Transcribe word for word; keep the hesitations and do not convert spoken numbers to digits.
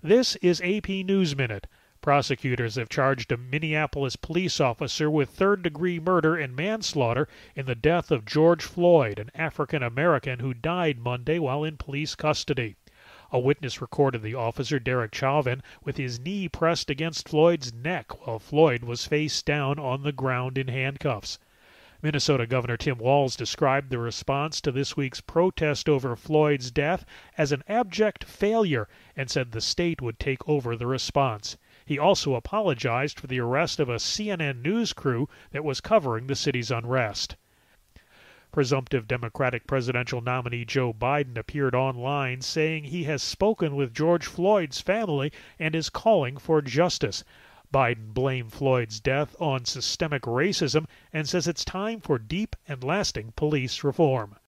This is A P News Minute. Prosecutors have charged a Minneapolis police officer with third-degree murder and manslaughter in the death of George Floyd, an African-American who died Monday while in police custody. A witness recorded the officer, Derek Chauvin, with his knee pressed against Floyd's neck while Floyd was face down on the ground in handcuffs. Minnesota Governor Tim Walz described the response to this week's protest over Floyd's death as an abject failure and said the state would take over the response. He also apologized for the arrest of a C N N news crew that was covering the city's unrest. Presumptive Democratic presidential nominee Joe Biden appeared online saying he has spoken with George Floyd's family and is calling for justice. Biden blamed Floyd's death on systemic racism and says it's time for deep and lasting police reform.